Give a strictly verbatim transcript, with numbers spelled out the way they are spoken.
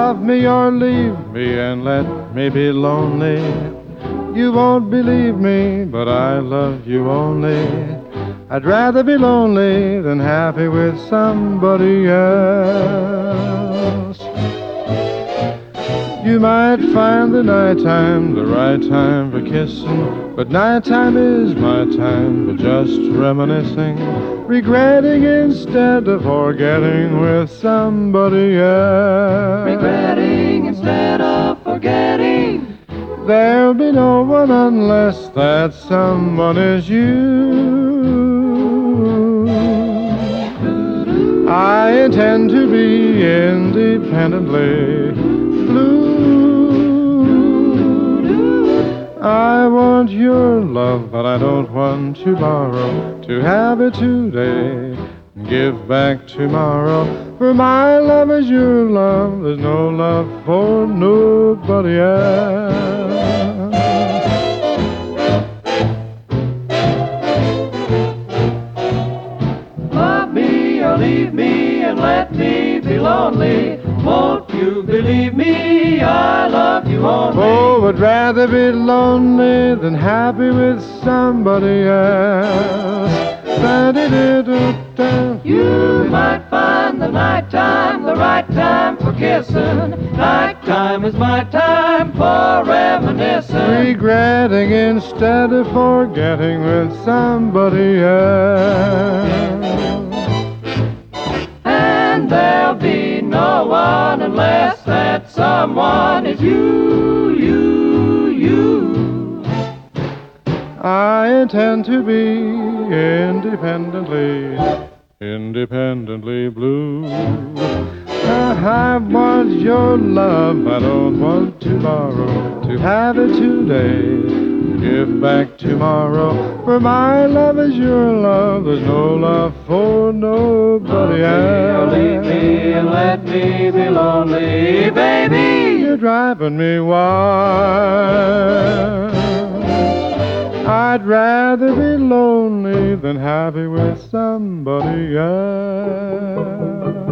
love me or leave me and let me be lonely. You won't believe me, but I love you only. I'd rather be lonely than happy with somebody else. You might find the nighttime the right time for kissing, but nighttime is my time for just reminiscing, regretting instead of forgetting with somebody else. Regretting instead of forgetting. There'll be no one unless that someone is you. I intend to be independently blue. I want your love, but I don't want to borrow. To have it today, give back tomorrow. For my love is your love, there's no love for nobody else. Love me or leave me and let me be lonely. Won't you believe me? I love you only. Oh, would rather be lonely than happy with somebody else. Da-di-di-do-da. You might find the nighttime the right time for kissing. Nighttime is my time for reminiscing. Regretting instead of forgetting with somebody else. And there'll be no one unless that someone is you, you, you. I intend to be independently, independently blue. I want your love, I don't want to borrow. To have it today, give back tomorrow. For my love is your love, there's no love for nobody else. Leave me and let me be lonely, baby. You're driving me wild. I'd rather be lonely than happy with somebody else.